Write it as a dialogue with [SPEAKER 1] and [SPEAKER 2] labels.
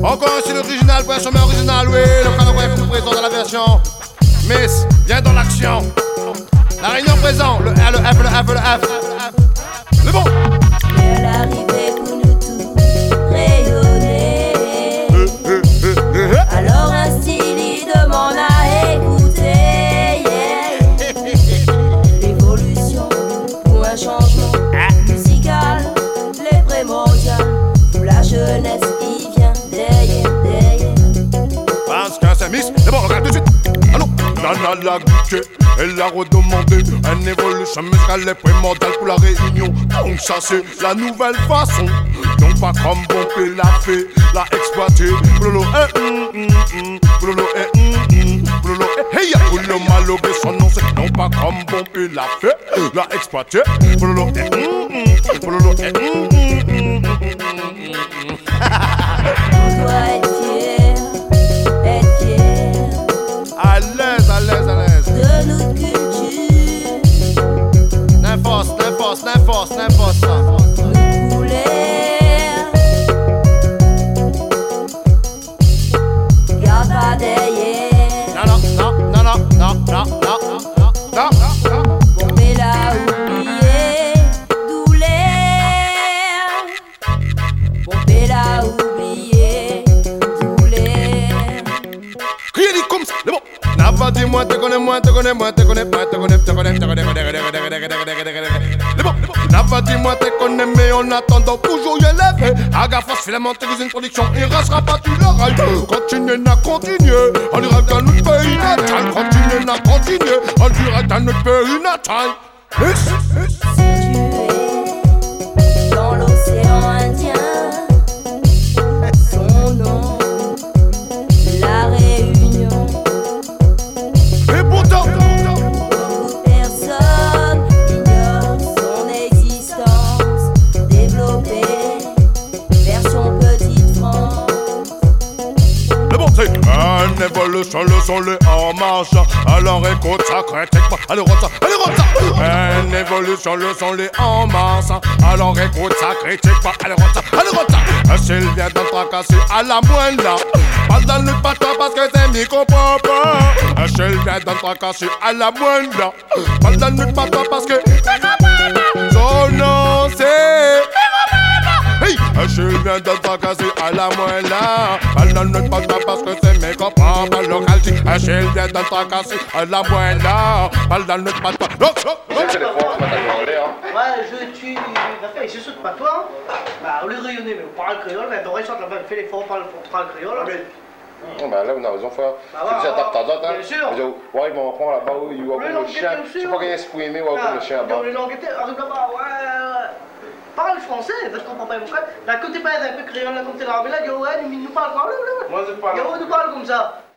[SPEAKER 1] Encore un style original pour un chemin original, oui. Le canon est comme présent dans la version. Miss, viens dans l'action. La réunion présent, le R, le F, le F, le F. C'est bon.
[SPEAKER 2] Mais l'arrivée pour nous tous rayonner. Alors un style il demande à écouter, l'évolution ou un changement musical, les primordiales, où la jeunesse y vient derrière.
[SPEAKER 1] Parce que c'est Miss, c'est bon, regarde tout de suite. Allô. Nana l'a goûté, elle a redemandé. Un évolution musicale est primordial pour la réunion. Donc ça c'est la nouvelle façon. Donc pas comme Bompé l'a fait, l'a exploité. Blolo blolo blolo hey ya blolo malobé son nom c'est non pas comme Bompé l'a fait, l'a exploité. Blolo blolo
[SPEAKER 2] On doit être fier,
[SPEAKER 1] à l'aise, à l'aise, à l'aise.
[SPEAKER 2] de notre culture,
[SPEAKER 1] N'importe ça.
[SPEAKER 2] nos couleurs. Garde pas derrière,
[SPEAKER 1] Non.
[SPEAKER 2] Bompé l'a oublié, d'où l'air. Bompé l'a oublié, d'où l'air.
[SPEAKER 1] Criez dit comme ça, c'est bon. Nava dis-moi, te connais. C'est bon. Nava dis-moi, te connais, mais en attendant toujours y élevé. Agafos, filament, une production, il restera pas tu l'oreille. Continuez, en direct à notre pays natal. Continuez, en direct à notre pays natal.
[SPEAKER 2] Situé dans l'océan Indien, son nom, la Réunion.
[SPEAKER 1] Et pourtant,
[SPEAKER 2] Beaucoup de personnes ignorent son existence. Développée, version petite France.
[SPEAKER 1] c'est bon, c'est une évolution, le son, le en marche. Alors écoute ça, critique pas, allez rote ça. Une évolution, le son, le en marche. Alors écoute ça, critique pas, allez rote ça. S'il vient d'en tracasser à la moindre là, pas dans le patin parce que c'est micro-papa. S'il vient d'en tracasser à la moindre là, pas dans le patin parce que son nom c'est hey, je viens de tracasser à la moelle là. Pas dans notre patin parce que c'est mes copains. Pas local dit, je viens de tracasser à la moelle là. Pas dans notre patin.
[SPEAKER 3] J'ai le téléphone, je m'attaque en l'air.
[SPEAKER 4] Ouais, je saute pas toi. Bah, on les rayonnait, mais on parle créole. Mais t'aurais sorti là-bas, fait l'effort, on parle créole.
[SPEAKER 3] Bah là, on a raison, frère. Tu t'adaptes ta date, hein.
[SPEAKER 4] Bien sûr.
[SPEAKER 3] Ouais, ils vont prendre là-bas, il va comme le chien. Je sais pas qu'il est exprimé, ouais, comme le chien là-bas.
[SPEAKER 4] Les langues étaient, arrive là-bas, ouais. Parle français, parce qu'on comprend pas mon frère. Là, quand t'es pas un peu créole, là, comme t'es là, mais là, ouais, nous parle,
[SPEAKER 3] Moi, je parle.
[SPEAKER 4] nous parle comme ça.